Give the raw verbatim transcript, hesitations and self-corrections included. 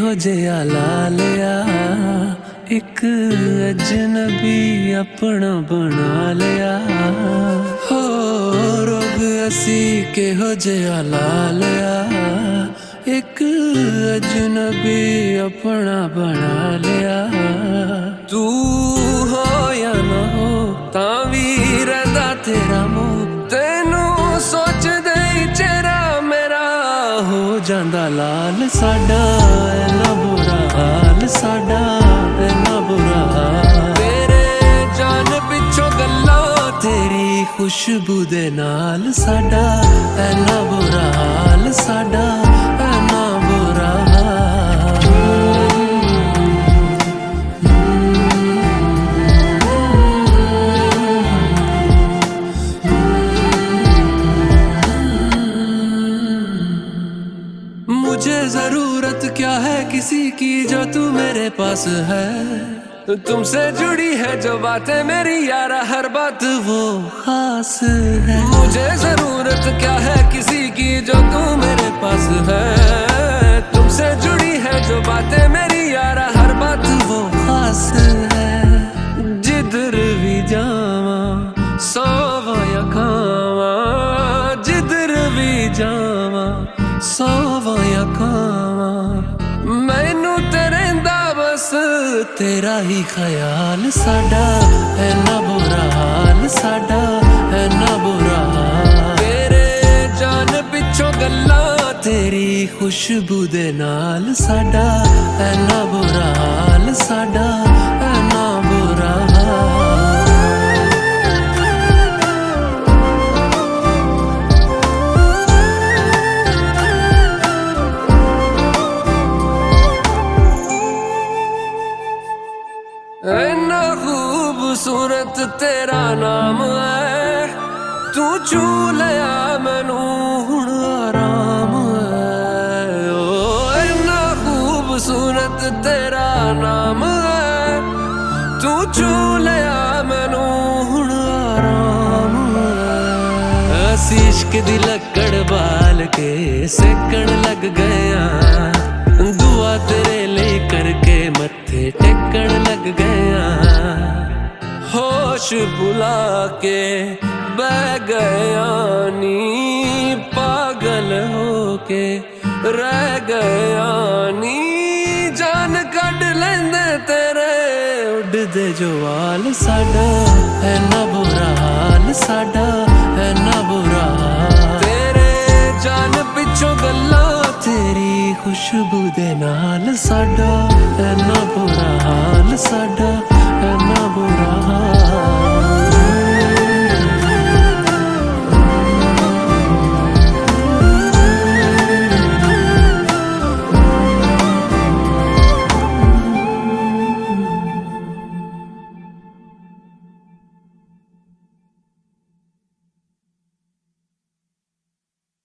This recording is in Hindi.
ਕਿਹੋ ਜਿਹਾ ਲਾ ਲਿਆ, ਇੱਕ ਅਜਨਬੀ ਆਪਣਾ ਬਣਾ ਲਿਆ। ਹੋ ਰੋਗ ਅਸੀਂ ਕਿਹੋ ਜਿਹਾ ਲਾ ਲਿਆ, ਇੱਕ ਅਜਨਬੀ ਆਪਣਾ ਬਣਾ ਲਿਆ। ਤੂੰ ਹੋ ਜਾਂ ਨਾ ਹੋ ਤਾਂ ਵੀ ਰਹਿੰਦਾ ਤੇਰਾ ਮੂੰਹ, ਤੈਨੂੰ ਸੋਚਦੇ ਹੀ ਚਿਹਰਾ ਮੇਰਾ ਹੋ ਜਾਂਦਾ ਲਾਲ। ਸਾਡਾ ਇੰਨਾ ਬੁਰਾ ਹਾਲ, ਸਾਡਾ ਇੰਨਾ ਬੁਰਾ ਹਾਲ, ਤੇਰੇ ਜਾਨ ਪਿੱਛੋਂ ਗੱਲਾਂ ਤੇਰੀ ਖੁਸ਼ਬੂ ਦੇ ਨਾਲ। ਸਾਡਾ ਇੰਨਾ ਬੁਰਾ ਹਾਲ, ਸਾਡਾ ਇੰਨਾ ਬੁਰਾ ਹਾਲ। मुझे जरूरत क्या है किसी की जो तू मेरे पास है, तुमसे जुड़ी है जो बातें मेरी यारा हर बात वो खास है। मुझे जरूरत क्या है किसी की जो तू मेरे पास है, तुमसे जुड़ी है जो बातें मेरी यारा हर बात वो खास है। जिधर भी जावा सोवा या खावा, जिधर भी जावा सोवा या खावा, मैनू ते रहिंदा बस तेरा ही ख्याल। साडा ऐना बुरा हाल, साडा ऐना बुरा हाल, तेरे जान पिछों गल्लां तेरी खुशबू दे नाल। साडा ऐना बुरा हाल, साडा ऐना बुरा हाल। इन्ना खूबसूरत तेरा नाम है, तू छू लिया मैनू हुण आराम है। ओ इन्ना खूबसूरत तेरा नाम है, तू छू लिया मैनू हुण आराम है। असी इश्क दी लकड़ बाल के सेकण लग गया, दुआ तेरे लिए करके मत्थे टेकण लग गया। होश भुला के बह गया नी, पागल होके रह गया नी। जान कढ लेंदे तेरे उड़दे जो वाल, साडा ऐना बुरा हाल, साडा ऐना बुरा हाल, तेरे जान पिछों गल्लां तेरी खुशबू दे नाल। साडा